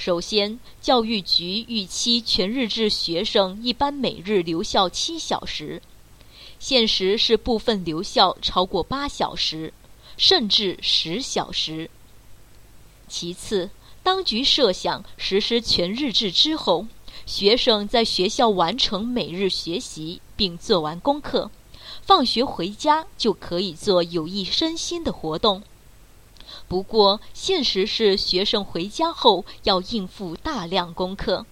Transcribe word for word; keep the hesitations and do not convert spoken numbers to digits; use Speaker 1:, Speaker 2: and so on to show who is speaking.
Speaker 1: 首先，教育局预期全日制学生一般每日留校七小时，现实是部分留校超过八小时，甚至十小时。其次，当局设想实施全日制之后，学生在学校完成每日学习并做完功课，放学回家就可以做有益身心的活动。不过，现实是学生回家后要应付大量功课，